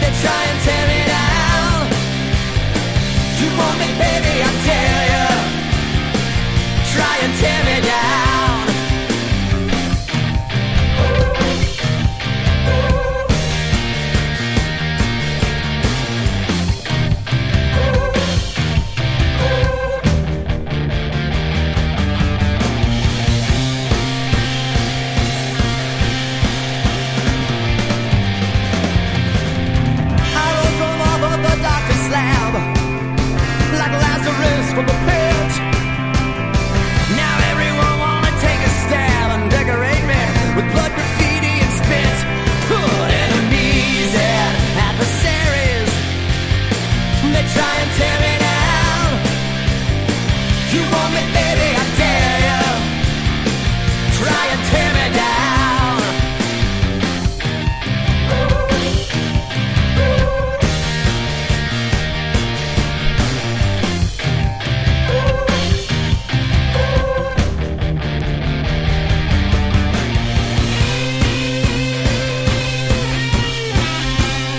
try and tear me down. You want me, baby, I dare you. Try and tear me down. From the